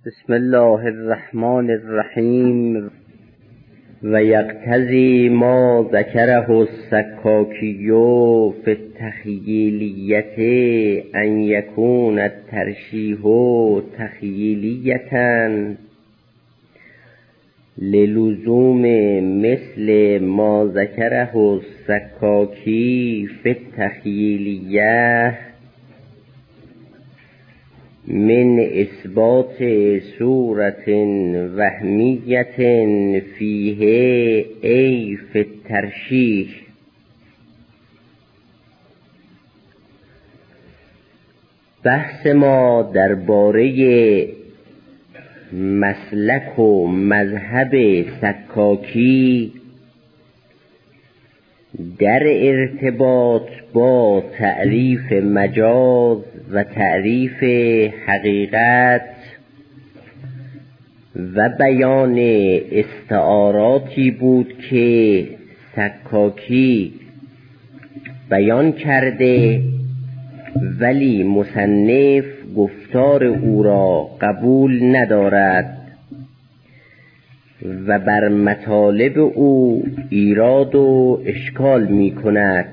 بسم الله الرحمن الرحیم. و یقتضی ما ذکره السکاکی فی التخییلیة ان یکون الترشیح تخییلیة للزوم مثل ما ذکره السکاکی فی التخییلیة من اثبات صورت وهمیت فیه ای فی الترشیح. بحث ما درباره مسلک و مذهب سکاکی در ارتباط با تعریف مجاز و تعریف حقیقت و بیان استعاراتی بود که سکاکی بیان کرده، ولی مصنف گفتار او را قبول ندارد و بر مطالب او ایراد و اشکال می کند.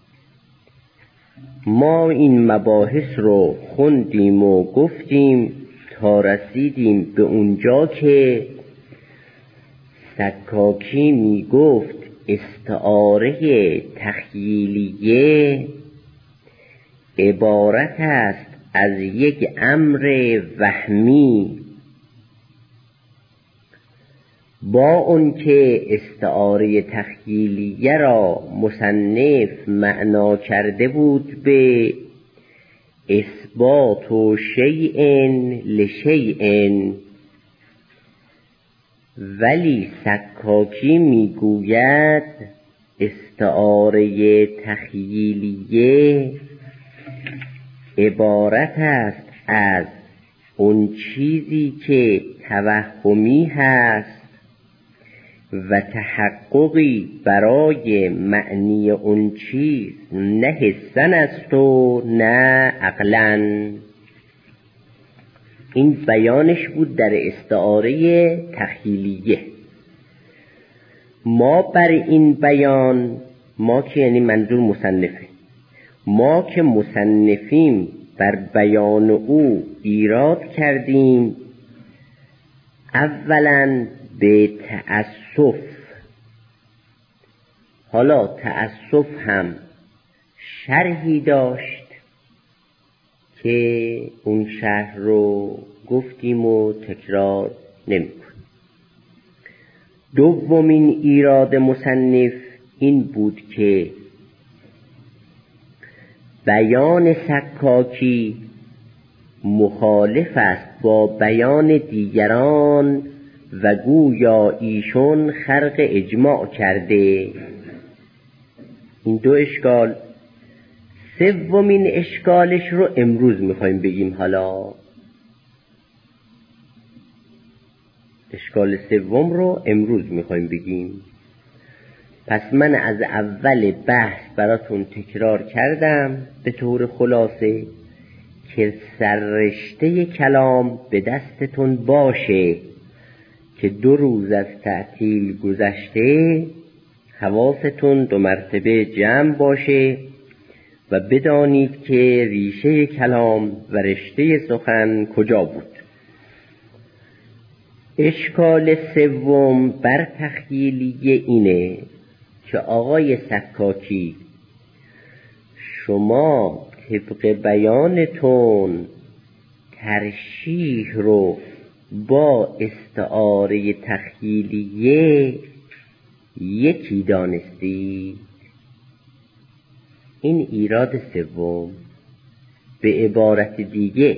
ما این مباحث رو خوندیم و گفتیم تا رسیدیم به اونجا که سکاکی می گفت استعاره تخییلیه عبارت است از یک امر وهمی، با اون که استعاره تخییلیه را مصنف معنا کرده بود به اثبات و شیء لشیء، ولی سکاکی میگوید استعاره تخییلیه عبارت است از اون چیزی که توهمی هست و تحققی برای معنی اون چیز نه حسن است و نه عقلن. این بیانش بود در استعاره تخییلیه. ما بر این بیان، ما که یعنی منظور مصنفه، ما که مصنفیم بر بیان او ایراد کردیم. اولا به تأسف، حالا تأسف هم شرحی داشت که اون شرح رو گفتیم و تکرار نمی کنیم. دومین ایراد مصنف این بود که بیان سکاکی مخالف است با بیان دیگران و گویا ایشون خرق اجماع کرده. این دو اشکال. سومین اشکالش رو امروز میخوایم بگیم. حالا اشکال سوم رو امروز میخوایم بگیم. پس من از اول بحث براتون تکرار کردم به طور خلاصه که سررشته کلام به دستتون باشه که 2 روز از تعطیل گذشته حواستون 2 مرتبه جمع باشه و بدانید که ریشه کلام و رشته سخن کجا بود. اشکال سوم بر تخییلیه اینه که آقای سکاکی، شما طبق بیانتون ترشیح رو با استعاره تخییلیه یکی دانستی. این ایراد سوم. به عبارت دیگه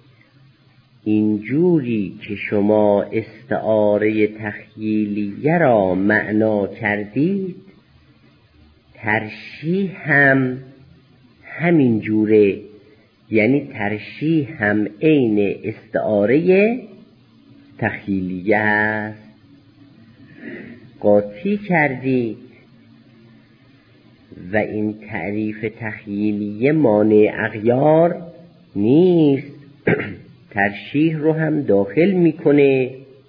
اینجوری که شما استعاره تخییلیه را معنا کردید، ترشیح هم همین جوره، یعنی ترشیح هم عین استعاره تخییلیه است. قاطی کردید و این تعریف تخییلیه مانع اغیار نیست. ترشیح رو هم داخل میکنه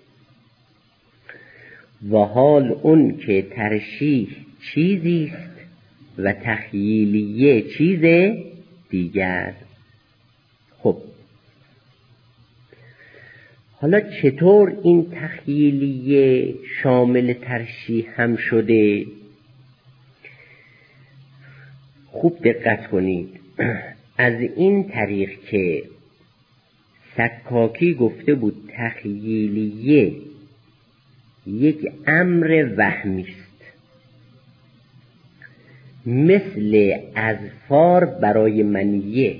و حال اون که ترشیح چیزیست و تخییلیه چیز دیگر. خب حالا چطور این تخییلیه شامل ترشیح هم شده؟ خوب دقت کنید. از این طریق که سکاکی گفته بود تخییلیه یک امر وهمی است، مثل اظفار برای منیه.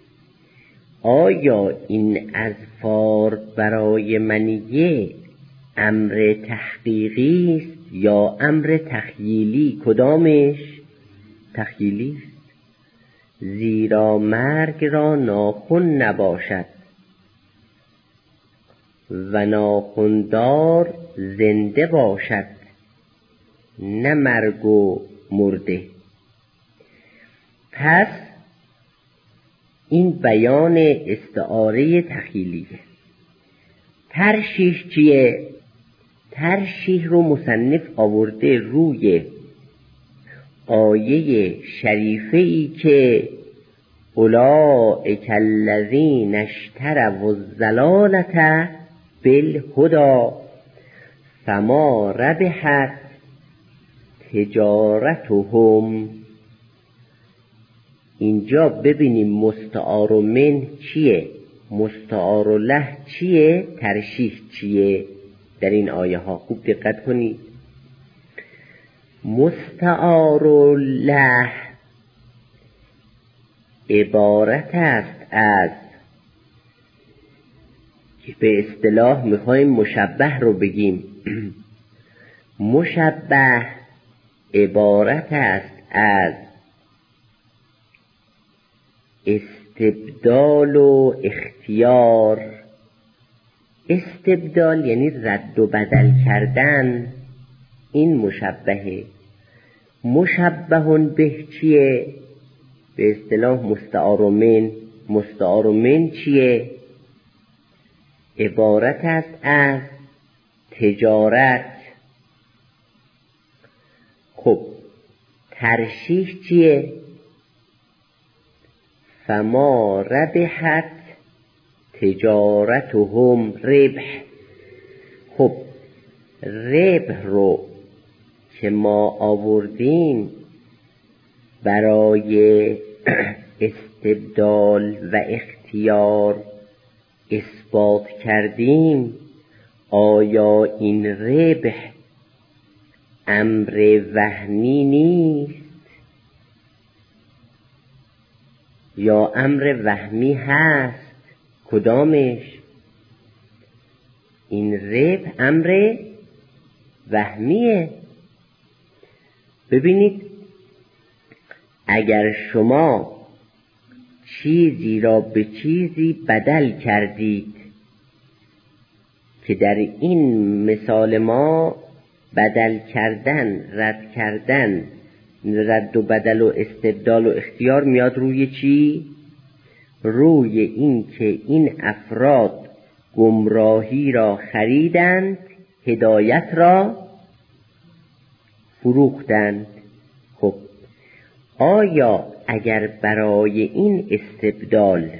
آیا این اظفار برای منیه امر تحقیقی است یا امر تخییلی؟ کدامش؟ تخییلی است. زیرا مرگ را ناخن نباشد و ناخندار زنده باشد، نه مرگ و مرده. پس این بیان استعاره تخییلیه. ترشیح چیه؟ ترشیح رو مصنف آورده روی آیه شریفه‌ای که اولئک الذین اشتروا الضلالة بالهدی فما ربحت تجارتهم. اینجا ببینیم مستعار من چیه، مستعار له چیه، ترشیح چیه در این آیه ها. خوب دقت کنید. مستعار له عبارت است از که به اصطلاح میخوایم مشبه رو بگیم. مشبه عبارت است از استبدال و اختیار. استبدال یعنی رد و بدل کردن، این مشبهه. مشبهون به چیه؟ به اصطلاح مستعار من. مستعار من چیه؟ عبارت است از تجارت. خب ترشیح چیه؟ فما ربحت تجارتهم، ربح. خب ربح رو که ما آوردیم برای استبدال و اختیار اثبات کردیم، آیا این ربح امر وهمی نیست یا امر وهمی هست؟ کدامش؟ این ربح امر وهمیه. ببینید اگر شما چیزی را به چیزی بدل کردید، که در این مثال ما بدل کردن، رد کردن، رد و بدل و استبدال و اختیار میاد روی چی؟ روی این که این افراد گمراهی را خریدند، هدایت را فروختند. خب آیا اگر برای این استبدال،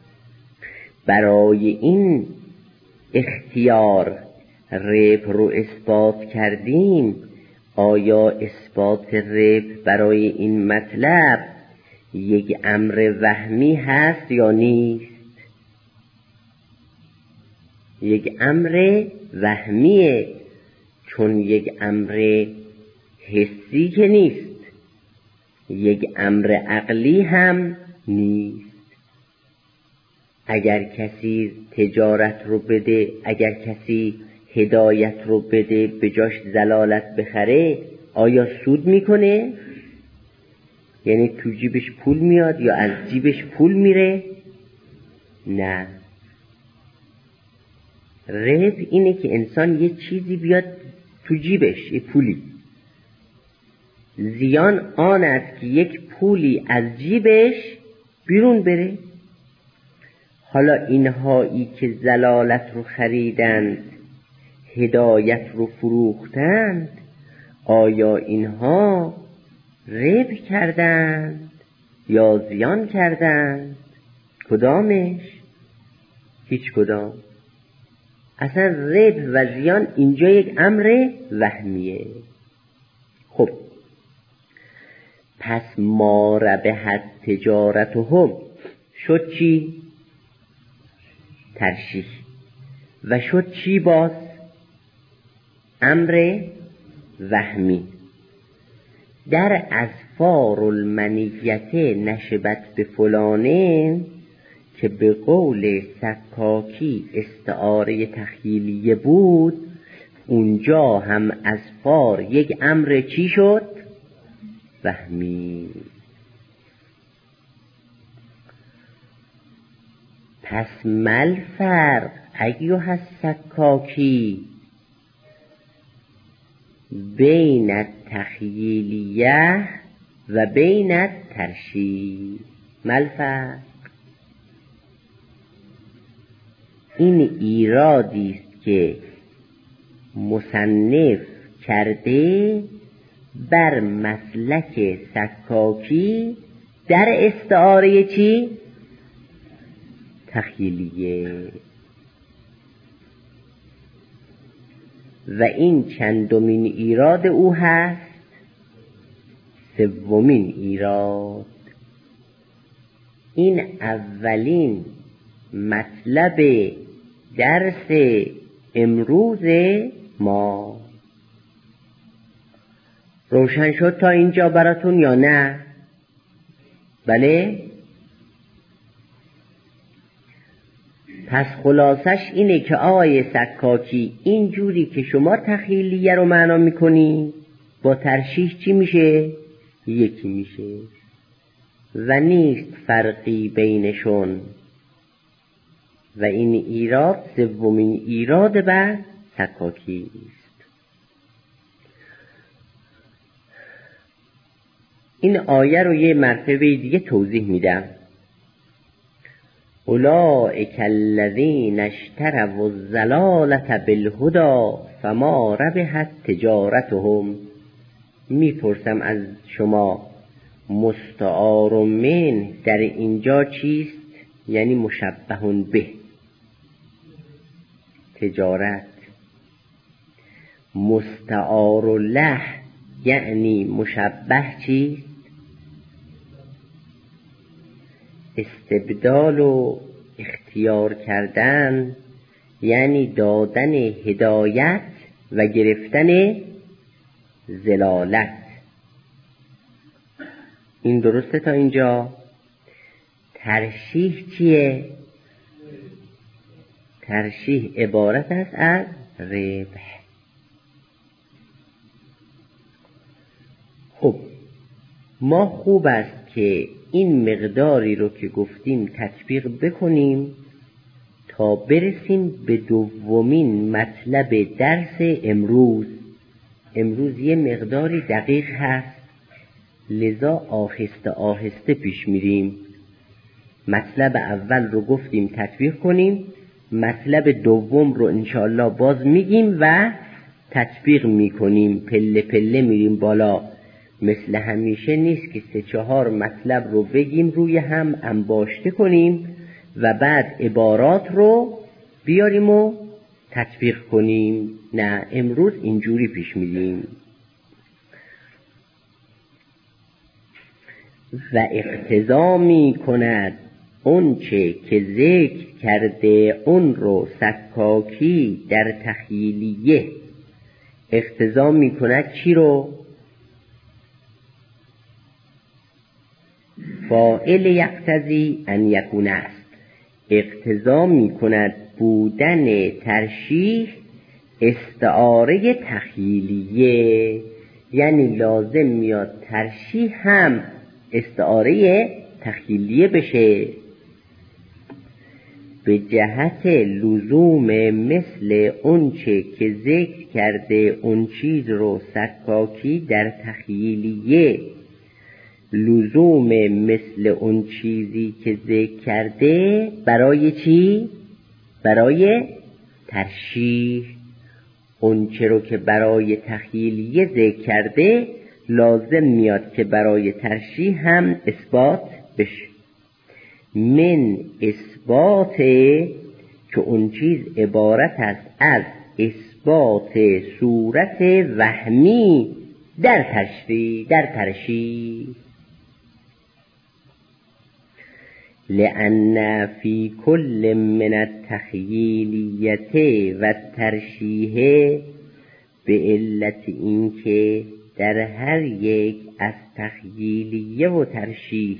برای این اختیار ربح رو اثبات کردیم، آیا اثبات ربح برای این مطلب یک امر وهمی هست یا نیست؟ یک امر وهمیه، چون یک امر حسی که نیست، یک امر عقلی هم نیست. اگر کسی تجارت رو بده، اگر کسی هدایت رو بده به جاش ضلالت بخره، آیا سود میکنه؟ یعنی تو جیبش پول میاد یا از جیبش پول میره؟ نه. ربح اینه که انسان یه چیزی بیاد تو جیبش، یه پولی. زیان آن است که یک پولی از جیبش بیرون بره. حالا اینهایی که ضلالت رو خریدند، هدایت رو فروختند، آیا اینها ربح کردند یا زیان کردند؟ کدامش؟ هیچ کدام. اصلا ربح و زیان اینجا یک امر وهمیه. خب پس ما ربحت تجارتهم شد چی؟ ترشیح. و شد چی باز؟ امر وهمی. در اظفار المنیت نشبت به فلانه که به قول سکاکی استعاره تخیلیه بود، اونجا هم اظفار یک امر چی شد؟ وهمی. پس مل فرق ایها السکاکی بین التخیلیه و بین الترشیح؟ مل فرق؟ این ایرادی است که مصنف کرده بر مسلک سکاکی در استعاره چی؟ تخیلیه. و این چندمین ایراد او هست؟ سومین ایراد. این اولین مطلب درس امروز ما. روشن شد تا اینجا براتون یا نه؟ بله؟ پس خلاصش اینه که آقای سکاکی این جوری که شما تخیلیه رو معنا میکنی با ترشیح چی میشه؟ یکی میشه و نیست فرقی بینشون. و این ایراد سومین ایراد بر سکاکی است. این آیه رو یه مرتبه دیگه توضیح میدم. اولئک الذین اشتروا الضلالة بالهدی فما ربحت تجارتهم. میپرسم از شما مستعار من در اینجا چیست؟ یعنی مشبه به تجارت. مستعار له یعنی مشبه چیست؟ استبدال و اختیار کردن، یعنی دادن هدایت و گرفتن ضلالت. این درسته تا اینجا؟ ترشیح چیه؟ ترشیح عبارت است از ربح. خب ما خوب است که این مقداری رو که گفتیم تطبیق بکنیم تا برسیم به دومین مطلب درس امروز. امروز یه مقداری دقیق هست، لذا آهسته آهسته پیش میریم. مطلب اول رو گفتیم تطبیق کنیم، مطلب دوم رو انشاءالله باز میگیم و تطبیق میکنیم. پله پله میریم بالا. مثل همیشه نیست که 3-4 مطلب رو بگیم روی هم انباشته کنیم و بعد عبارات رو بیاریم و تطبیق کنیم. نه، امروز اینجوری پیش میریم. و اقتضا می کند اون چه که ذکر کرده اون رو سکاکی در تخیلیه. اقتضا می کند چی رو؟ فاعل یقتضی ان یکون است. اقتضا می کند بودن ترشیح استعاره تخیلیه، یعنی لازم میاد ترشیح هم استعاره تخیلیه بشه. به جهت لزوم مثل اونچه که ذکر کرده اون چیز رو سکاکی در تخیلیه لزوم مثل اون چیزی که ذکر کرده برای چی؟ برای ترشیح. اون چه رو که برای تخیلیه ذکر کرده لازم میاد که برای ترشیح هم اثبات بشه. من اثبات که اون چیز عبارت است از اثبات صورت وهمی در ترشیح. لأن فی کل من التخیلیت و الترشیح، به علت این که در هر یک از تخیلیه و ترشیح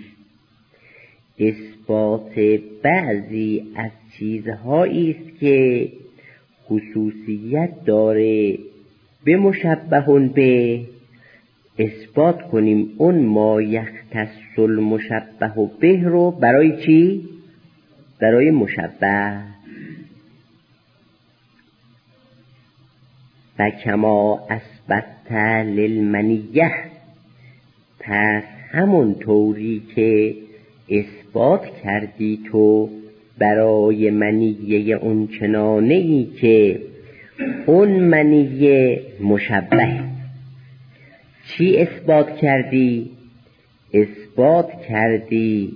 اثبات بعضی از چیزهایی است که خصوصیت داره به مشبه به، اثبات کنیم اون ما یختص المشبه به رو برای چی؟ برای مشبه. و کما اثبت للمنیه، پس همون طوری که اثبات کردی تو برای منیه اون چنانه‌ای که اون منیه مشبه. چی اثبات کردی؟ اثبات کردی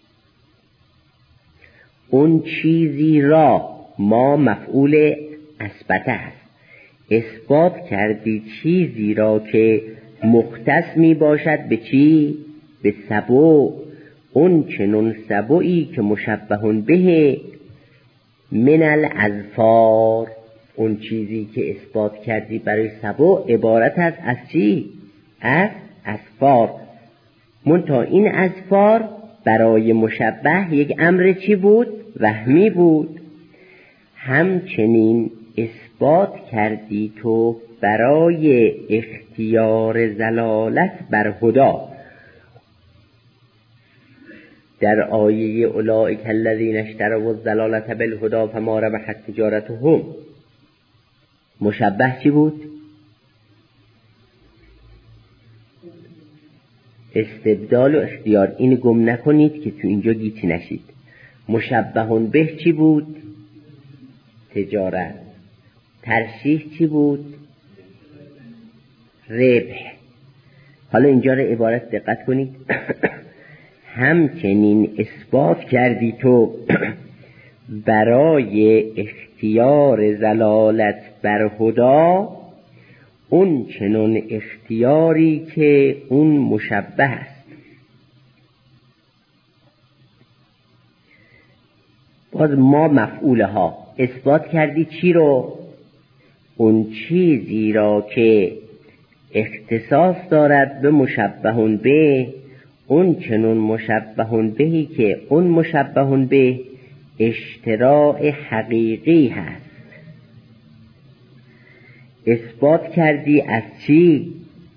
اون چیزی را، ما مفعول اثبت است، اثبات کردی چیزی را که مختص می باشد به چی؟ به سبع. اون چنون سبعی که مشبهون به من الاظفار، اون چیزی که اثبات کردی برای سبع عبارت است از چی؟ از اظفار. منتها این اظفار برای مشبه یک امر چی بود؟ وهمی بود. همچنین اثبات کردی تو برای اختیار زلالت بر هدا در آیه اولئک الذین اشتروا الضلالة بالهدی فما ربحت تجارتهم. مشبه چی بود؟ استبدال و اختیار. این گم نکنید که تو اینجا گیتی نشید. مشبهون به چی بود؟ تجارت. ترشیح چی بود؟ ربح. حالا اینجا رو عبارت دقت کنید. همچنین اثبات کردی تو برای اختیار زلالت بر هدا اون چنون اختیاری که اون مشبه است. باز ما مفعولها اثبات کردی چی رو؟ اون چیزی را که اختصاص دارد به مشبهون به، اون چنون مشبهون بهی که اون مشبهون به اشتراع حقیقی هست. اثبات کردی از چی؟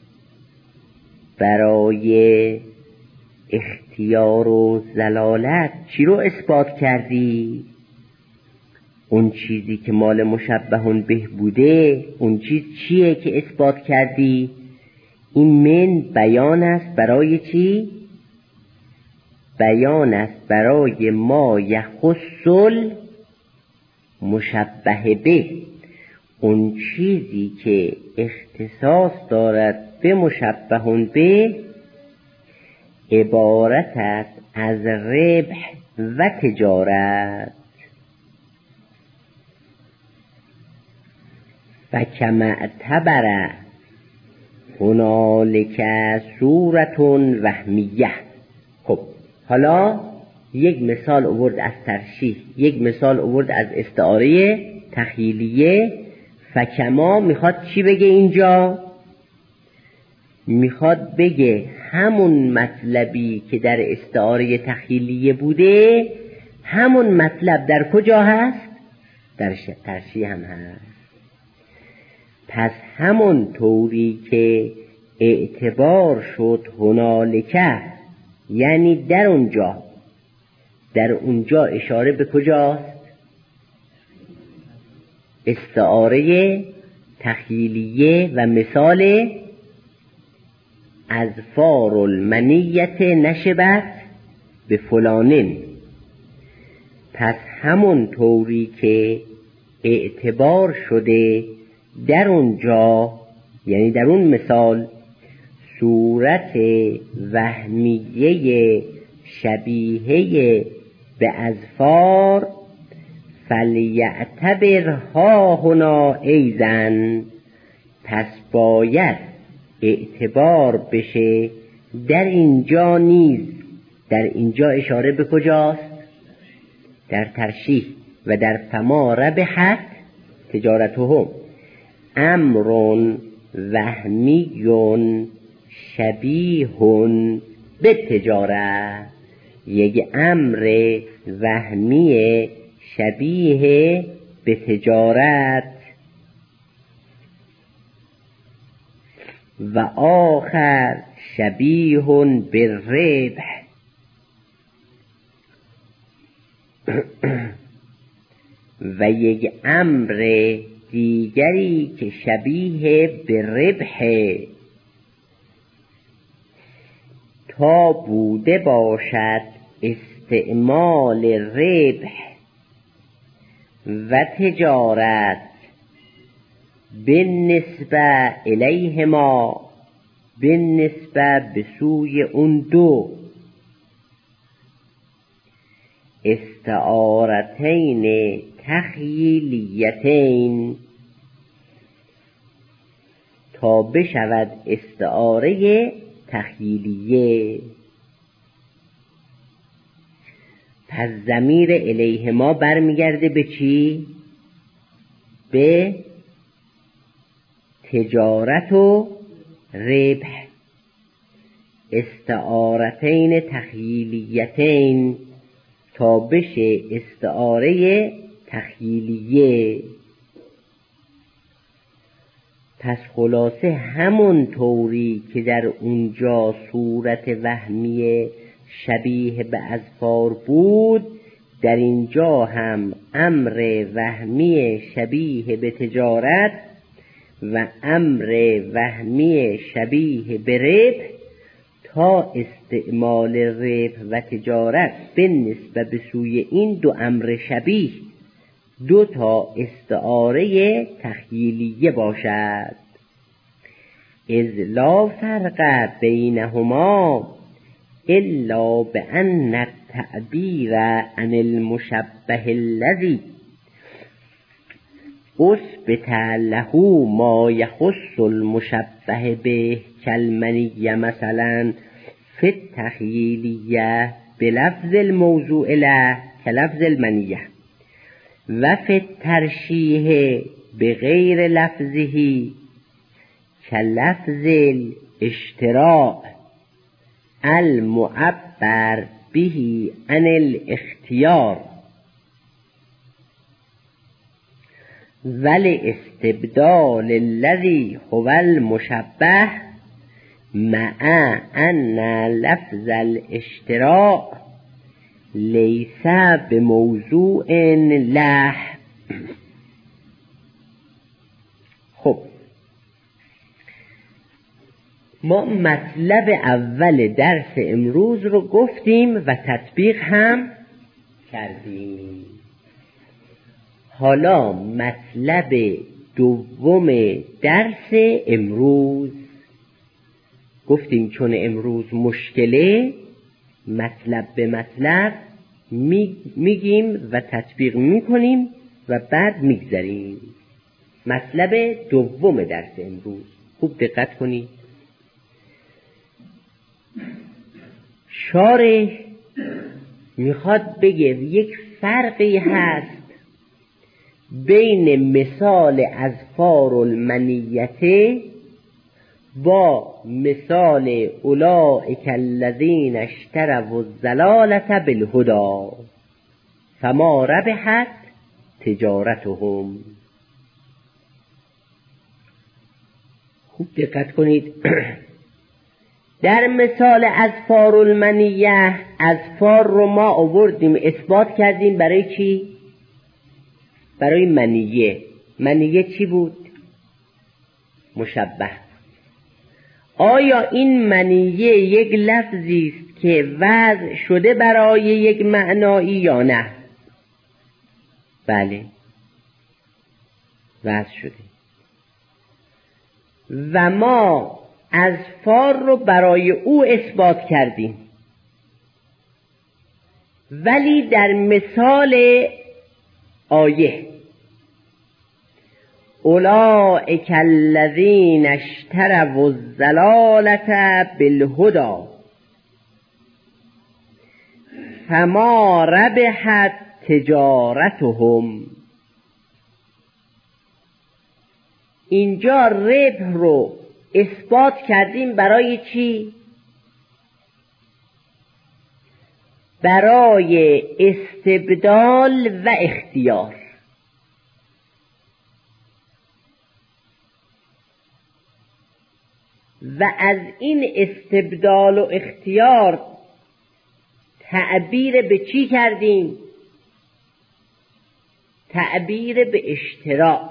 برای اختیار و زلالت. چی رو اثبات کردی؟ اون چیزی که مال مشبهون به بوده. اون چیز چیه که اثبات کردی؟ این من بیان است برای چی؟ بیان است برای ما یخص مشبه به، اون چیزی که اختصاص دارد به مشبهون به عبارت است از ربح و تجارت. و کما اعتبر هنالک صورت وهمیه. خب حالا یک مثال آورد از ترشیح، یک مثال آورد از استعاره تخیلیه. فکما میخواد چی بگه اینجا؟ میخواد بگه همون مطلبی که در استعاره تخیلیه بوده همون مطلب در کجا هست؟ در ترشیح هم هست. پس همون طوری که اعتبار شد هنالکه، یعنی در اونجا اشاره به کجاست؟ استعاره تخیلیه و مثال اظفار المنیت نشبت به فلانین. پس همون طوری که اعتبار شده در اونجا، یعنی در اون مثال، صورت وهمیه شبیهه به اظفار، فلیعتبرها هنا ایزن، پس باید اعتبار بشه در اینجا نیز. در اینجا اشاره به کجاست؟ در ترشیح و در فما ربحت تجارتهم. امر وهمی شبیه به تجارت، یک امر وهمی شبیه به تجارت. و آخر شبیه بالربح، و یک امر دیگری که شبیه به ربح، تا بوده باشد استعمال ربح و تجارت بالنسبه الیهما، بالنسبه به سوی اون دو، استعارتین تخییلیتین، تا بشود استعاره تخییلیه. پس ضمیر الیهما برمیگرده به چی؟ به تجارت و ربح. استعارتین تخییلیتین تا بشه استعاره تخییلیه. پس خلاصه همون طوری که در اونجا صورت وهمی شبیه به اظفار بود، در اینجا هم امر وهمی شبیه به تجارت و امر وهمی شبیه به ربح، تا استعمال ربح و تجارت به نسبت به سوی این دو امر شبیه دو تا استعاره تخییلیه باشد. اذ لا فرق بینهما الا بأن التعبیر عن المشبه الذی اثبت له ما یخص المشبه به کالمنیه مثلا فی التخییلیه بلفظ الموضوع له کلفظ المنیه، و فی الترشیح بغیر لفظه کلفظ الاشتراء المعبر به عن الاختیار، والاستبدال الذي هو المشبه مع ان لفظ الاشتراء ليس بموضوع له. خب ما مطلب اول درس امروز رو گفتیم و تطبیق هم کردیم. حالا مطلب دوم درس امروز گفتیم چون امروز مشکله، مطلب به مطلب میگیم و تطبیق میکنیم و بعد میگذریم. مطلب دوم درس امروز خوب دقت کنید. شارح میخواد بگه یک فرقی هست بین مثال اظفار المنیته با مثال اولئک الذین اشتروا الضلالة بالهدی فما ربحت تجارتهم. خوب دقت کنید. در مثال اظفار المنیه، اظفار رو ما آوردیم اثبات کردیم برای چی؟ برای منیه. منیه چی بود؟ مشبه. آیا این منیه یک لفظی است که وضع شده برای یک معنایی یا نه؟ بله، وضع شده و ما اظفار رو برای او اثبات کردیم، ولی در مثال آیه اولئک الذین اشتروا الضلالة بالهدی فما ربحت تجارتهم، اینجا ربح رو اثبات کردیم برای چی؟ برای استبدال و اختیار. و از این استبدال و اختیار تعبیر به چی کردیم؟ تعبیر به اشتراع.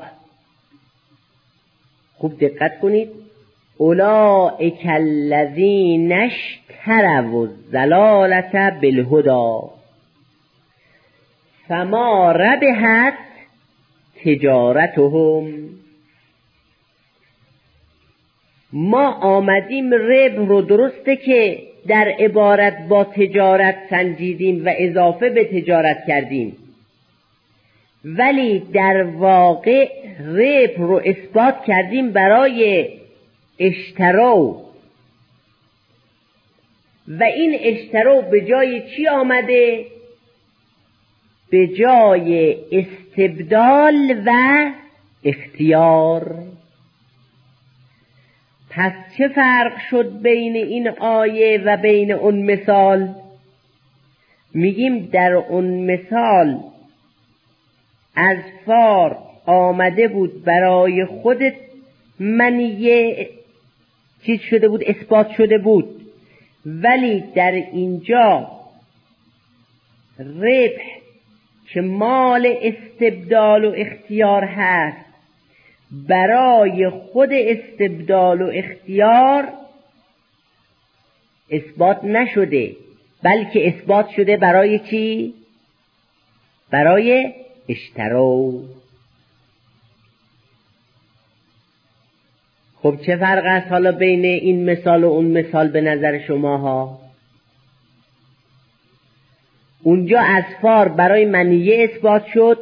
خوب دقت کنید. اولئک الذین اشتروا الضلالة بالهدی فما ربحت تجارتهم. ما آمدیم ربح رو درسته که در عبارت با تجارت سنجیدیم و اضافه به تجارت کردیم، ولی در واقع ربح رو اثبات کردیم برای اشترو. و این اشترو به جای چی آمده؟ به جای استبدال و اختیار. پس چه فرق شد بین این آیه و بین اون مثال؟ میگیم در اون مثال اظفار آمده بود برای خودت، منیه چیز شده بود، اثبات شده بود، ولی در اینجا ربح که مال استبدال و اختیار هست برای خود استبدال و اختیار اثبات نشده، بلکه اثبات شده برای چی؟ برای اشترو. خب چه فرق است حالا بین این مثال و اون مثال به نظر شماها؟ اونجا اظفار برای منیه اثبات شد،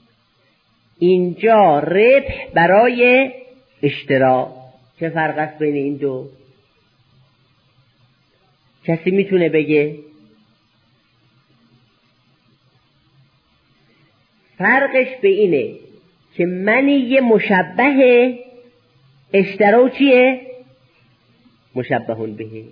اینجا ربح برای اشترا. چه فرق است بین این دو؟ کسی میتونه بگه؟ فرقش به اینه که منیه مشبهه، اشترا چیه؟ مشبهون بهه.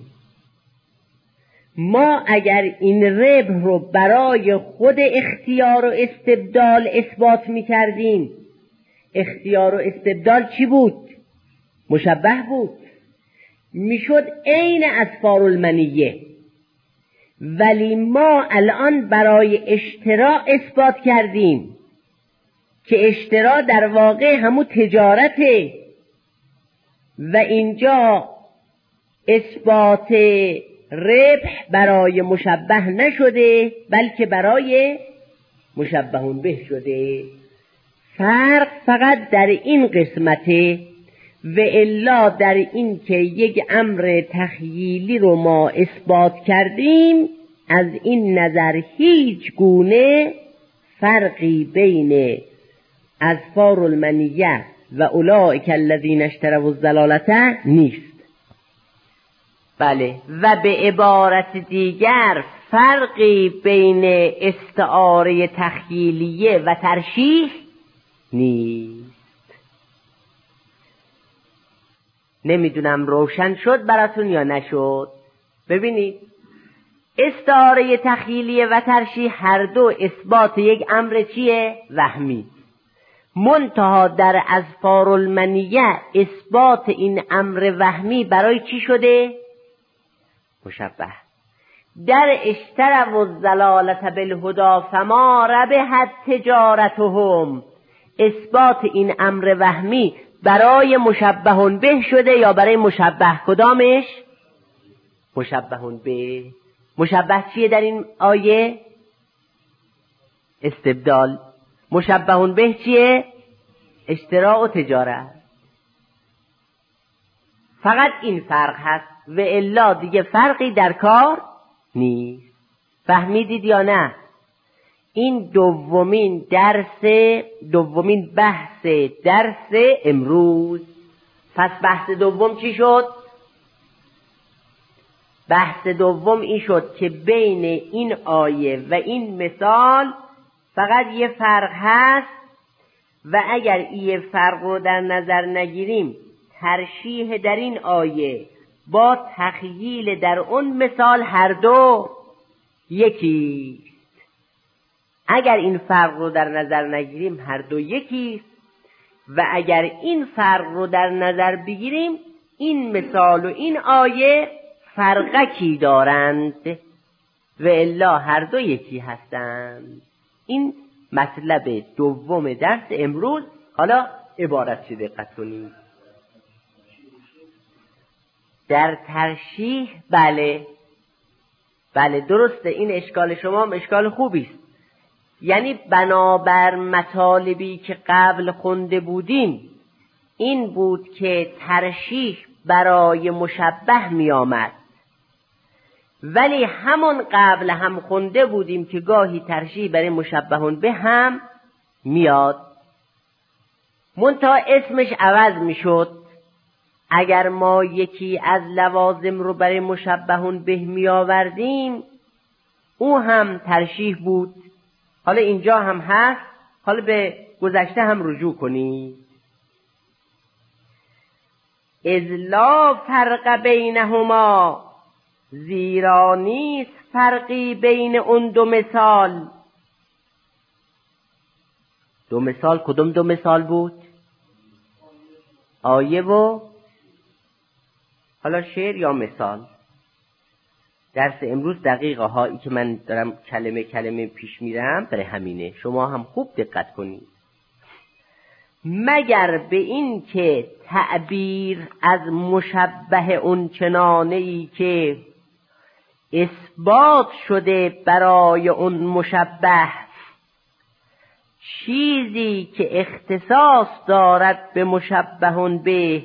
ما اگر این ربح رو برای خود اختیار و استبدال اثبات می‌کردیم، اختیار و استبدال چی بود؟ مشبه بود، میشد عین اظفار المنیه. ولی ما الان برای اشترا اثبات کردیم که اشترا در واقع همون تجارته، و اینجا اثبات ربح برای مشبه نشده بلکه برای مشبهون به شده. فرق فقط در این قسمته، و الا در این که یک امر تخییلی رو ما اثبات کردیم، از این نظر هیچ گونه فرقی بین اظفار المنیه و اولئک الذین اشتروا الضلالة نیست. بله، و به عبارت دیگر فرقی بین استعاره تخییلیه و ترشیح نیست. نمیدونم روشن شد براتون یا نشد. ببینید، استعاره تخییلیه و ترشیح هر دو اثبات یک امر چیه؟ وهمی. منتها در اظفار المنیه اثبات این امر وهمی برای چی شده؟ مشبه. در اشتروا الضلالة بالهدی فما ربحت تجارتهم، اثبات این امر وهمی برای مشبه به شده یا برای مشبه؟ کدامش؟ مشبه به. مشبه چیه در این آیه؟ استبدال. مشبه به چیه؟ اشتراء و تجارت. فقط این فرق هست و الا دیگه فرقی در کار نیست. فهمیدید یا نه؟ این دومین بحث درس امروز. پس بحث دوم چی شد؟ بحث دوم این شد که بین این آیه و این مثال فقط یه فرق هست و اگر این فرق رو در نظر نگیریم ترشیح در این آیه با تخییل در اون مثال هر دو یکی. اگر این فرق رو در نظر نگیریم هر دو یکیست و اگر این فرق رو در نظر بگیریم این مثال و این آیه فرقکی دارند و الا هر دو یکی هستند. این مطلب دوم درس امروز. حالا عبارت چه دقت کنید. در ترشیح بله درسته، این اشکال شما هم اشکال خوبی است. یعنی بنابر مطالبی که قبل خونده بودیم این بود که ترشیح برای مشبه می آمد، ولی همون قبل هم خونده بودیم که گاهی ترشیح برای مشبه به هم میاد، منتها اسمش عوض می شد. اگر ما یکی از لوازم رو برای مشبه به می آوردیم او هم ترشیح بود، حالا اینجا هم هست، حالا به گذشته هم رجوع کنید. اذ لا فرق بینهما، زیرا نیست فرقی بین اون دو مثال. دو مثال کدوم دو مثال بود؟ آیه و حالا شعر یا مثال. درس امروز دقیقه هایی که من دارم کلمه کلمه پیش میرم برای همینه، شما هم خوب دقت کنید. مگر به این که تعبیر از مشبه اون چنانه‌ای که اثبات شده برای اون مشبه چیزی که اختصاص دارد به مشبه به،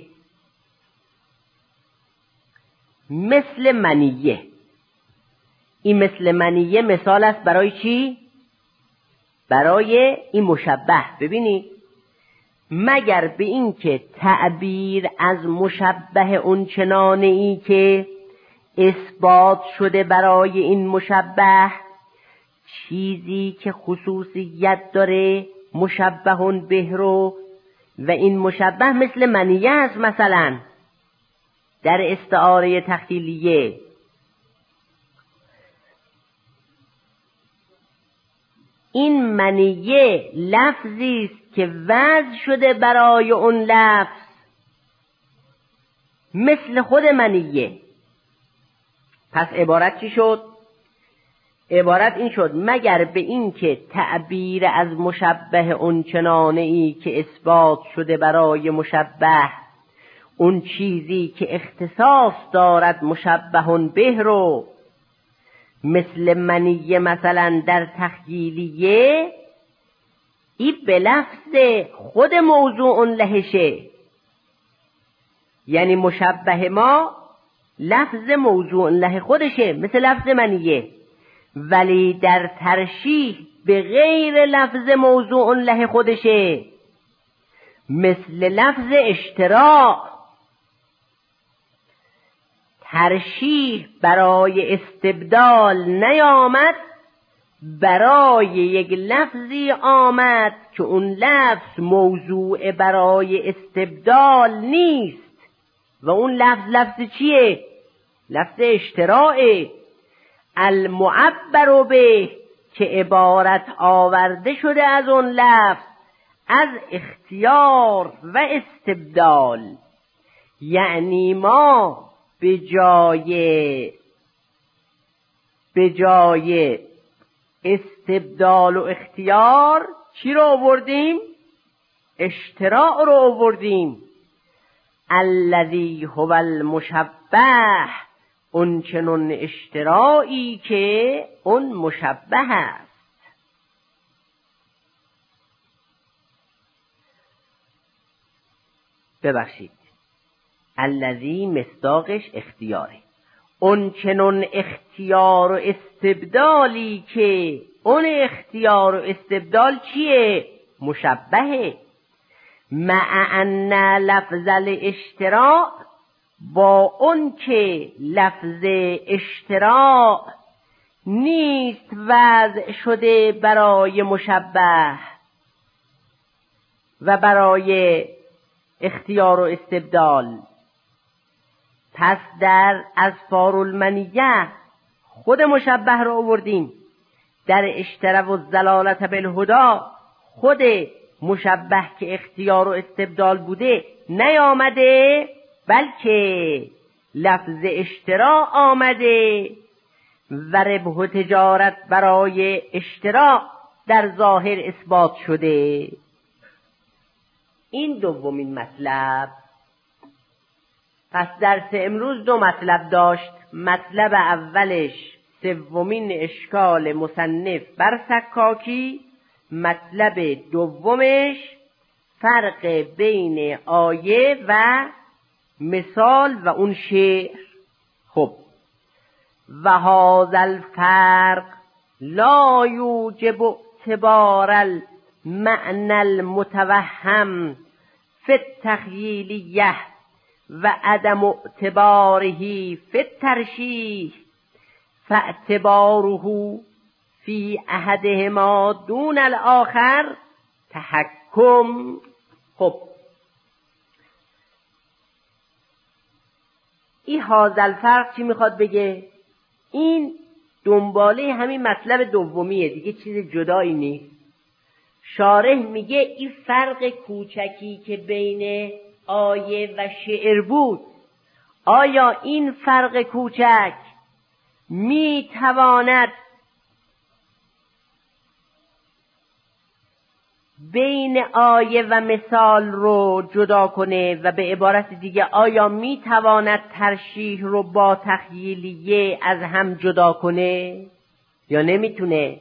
مثل منیه. این مثل منیه مثال است برای چی؟ برای این مشبه. ببینید، مگر به این که تعبیر از مشبه اون چنانه‌ای که اثبات شده برای این مشبه چیزی که خصوصیت داره مشبه به رو، و این مشبه مثل منیه است. مثلا در استعاره تخیلیه این منیه لفظی است که وضع شده برای اون لفظ مثل خود منیه. پس عبارت چی شد؟ عبارت این شد مگر به این که تعبیر از مشبه اون چنانه‌ای که اثبات شده برای مشبه اون چیزی که اختصاص دارد مشبه به رو، مثل منیه مثلا در تخییلیه، این به لفظ خود موضوع لهشه. یعنی مشبه ما لفظ موضوع له خودشه مثل لفظ منیه، ولی در ترشیح به غیر لفظ موضوع له خودشه مثل لفظ اشتراع. ترشیح برای استبدال نیامد، برای یک لفظی آمد که اون لفظ موضوع برای استبدال نیست و اون لفظ چیه؟ لفظ اشتراعه. المعبر به، که عبارت آورده شده از اون لفظ از اختیار و استبدال. یعنی ما به جای استبدال و اختیار چی رو آوردیم؟ اشتراع رو آوردیم. الذی هو المشبه، اون چنون اشتراعی که اون مشبه است. ببخشید، الذی مصداقش اختیاره. اون چنون اختیار و استبدالی که اون اختیار و استبدال چیه؟ مشبهه. مع ان لفظ الاشتراع، با اون که لفظ اشتراع نیست وضع شده برای مشبه و برای اختیار و استبدال. پس در اظفار المنیه خود مشبه رو آوردیم. در اشترا و ضلالت بالهدی خود مشبه که اختیار و استبدال بوده نیامده، بلکه لفظ اشترا آمده و ربح و تجارت برای اشترا در ظاهر اثبات شده. این دومین مطلب. پس درس امروز دو مطلب داشت. مطلب اولش سومین اشکال مصنف بر سکاکی، مطلب دومش فرق بین آیه و مثال و اون شعر. خب، و هذا الفرق لا یوجب اعتبار المعنى المتوهم فی التخییلیه و عدم اعتباره فی الترشیح، فاعتباره فی احدهما دون الاخر تحکم. خب، این هذا الفرق چی میخواد بگه؟ این دنباله همین مطلب دومیه دیگه، چیز جدایی نیست. شارح میگه این فرق کوچکی که بین آیه و شعر بود، آیا این فرق کوچک میتواند بین آیه و مثال رو جدا کنه؟ و به عبارت دیگه آیا میتواند ترشیح رو با تخییلیه از هم جدا کنه یا نمیتونه؟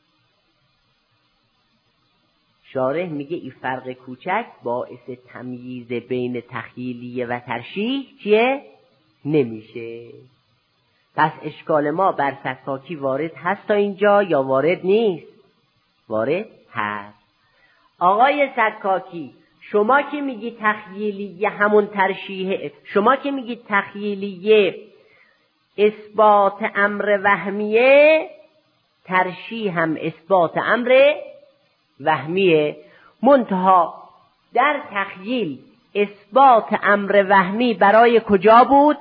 شارح میگه این فرق کوچک باعث تمییز بین تخییلیه و ترشیح چیه؟ نمیشه. پس اشکال ما بر سکاکی وارد هست تا اینجا یا وارد نیست؟ وارد هست. آقای سکاکی، شما که میگی تخییلیه همون ترشیحه، شما که میگی تخییلیه اثبات امر وهمیه، ترشیح هم اثبات امر وهمیه. منتها در تخییل اثبات امر وهمی برای کجا بود؟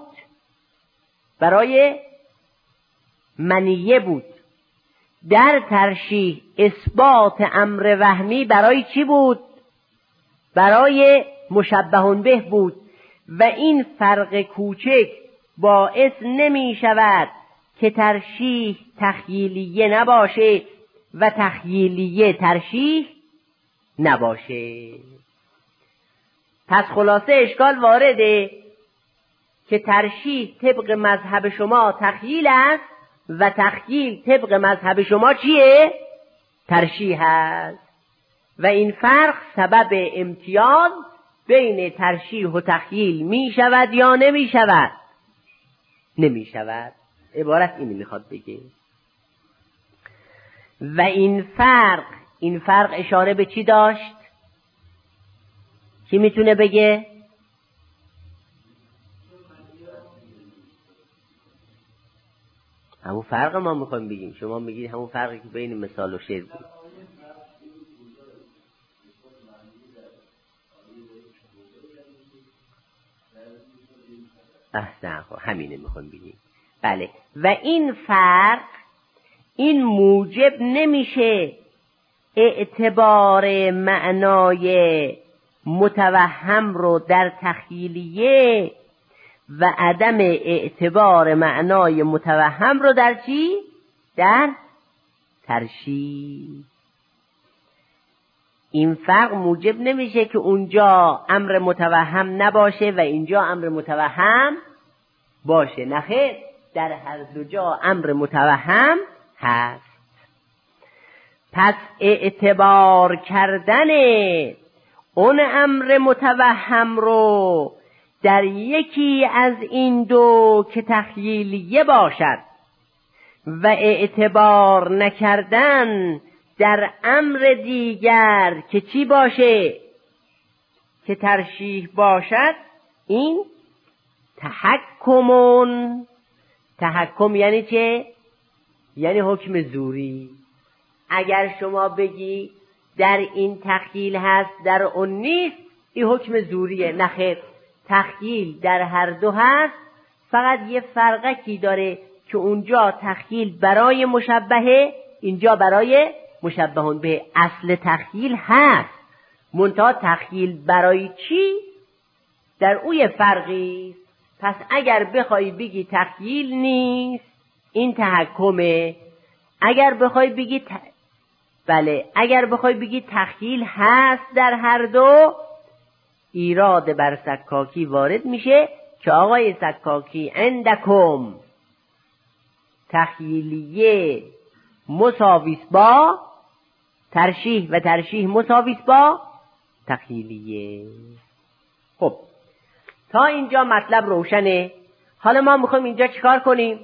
برای منیه بود. در ترشیح اثبات امر وهمی برای چی بود؟ برای مشبه به بود. و این فرق کوچک باعث نمی شود که ترشیح تخییلیه نباشه و تخییلیه ترشیح نباشه. پس خلاصه اشکال وارده که ترشیح طبق مذهب شما تخییل است و تخییل طبق مذهب شما چیه؟ ترشیح است. و این فرق سبب امتیاز بین ترشیح و تخییل می شود یا نمی شود؟ نمی شود. عبارت اینی میخواد بگه. و این فرق اشاره به چی داشت؟ کی میتونه بگه؟ همون فرق ما میخوایم بگیم، شما میگید همون فرقی که بین مثال و شعر بود. احسن، همینه میخوایم بگیم. بله. و این فرق این موجب نمیشه اعتبار معنای متوهم رو در تخییلیه و عدم اعتبار معنای متوهم رو در چی؟ در ترشیح. این فرق موجب نمیشه که اونجا امر متوهم نباشه و اینجا امر متوهم باشه. نخیر، در هر دو جا امر متوهم هست. پس اعتبار کردن اون امر متوهم رو در یکی از این دو که تخییلیه باشد و اعتبار نکردن در امر دیگر که چی باشه؟ که ترشیح باشد، این تحکمون. تحکم یعنی چه؟ یعنی حکم زوری. اگر شما بگی در این تخییل هست در اون نیست، این حکم زوریه. نخیر، تخییل در هر دو هست، فقط یه فرقکی داره که اونجا تخییل برای مشبهه، اینجا برای مشبهون به. اصل تخییل هست، منتها تخییل برای چی؟ در اوی فرقی. پس اگر بخوای بگی تخییل نیست، این تحکمه. اگر بخوای بگی اگر بخوای بگی تخییل هست در هر دو، ایراد بر سکاکی وارد میشه که آقای سکاکی عندکم تخییلیه مساویس با ترشیح و ترشیح مساویس با تخییلیه. خب تا اینجا مطلب روشنه. حالا ما میخوایم اینجا چیکار کنیم؟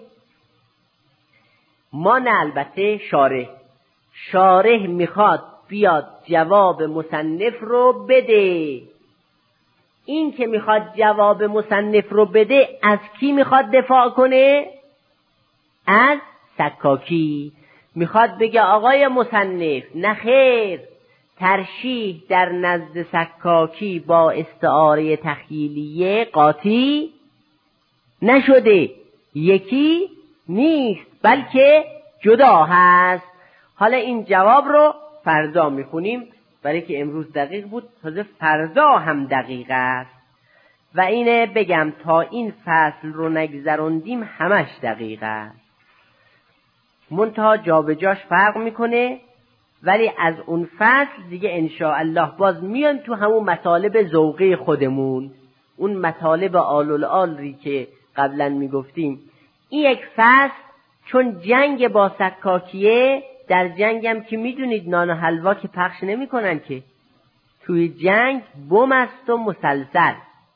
ما نه، البته شارح میخواد بیاد جواب مصنف رو بده. این که میخواد جواب مصنف رو بده، از کی میخواد دفاع کنه؟ از سکاکی. میخواد بگه آقای مصنف نخیر، ترشیح در نزد سکاکی با استعاره تخییلیه قاطی نشده، یکی نیست بلکه جدا هست. حالا این جواب رو فردا میخونیم، برای که امروز دقیق بود، تازه فردا هم دقیق است. و اینه بگم تا این فصل رو نگذروندیم همش دقیق است، منتها جا به جاش فرق میکنه. ولی از اون فصل دیگه انشاءالله باز میایم تو همون مطالب ذوقی خودمون، اون مطالب آل‌الآلی که قبلا میگفتیم. این یک فصل چون جنگ با سکاکیه، در جنگم که میدونید نان و حلوا که پخش نمی کنن، که توی جنگ بم است و مسلسل.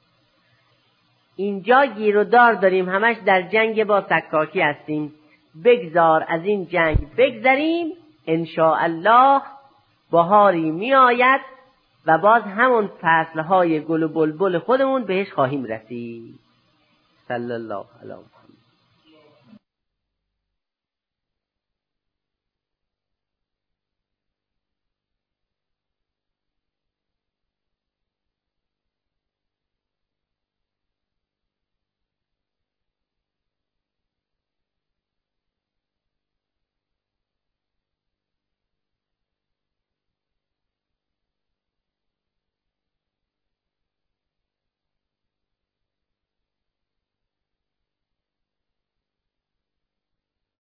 اینجا گیر و دار داریم، همش در جنگ با سکاکی هستیم. بگذار از این جنگ بگذریم، انشاءالله بهاری می آید و باز همون فصلهای گل و بلبل خودمون بهش خواهیم رسید. صلی الله علیه و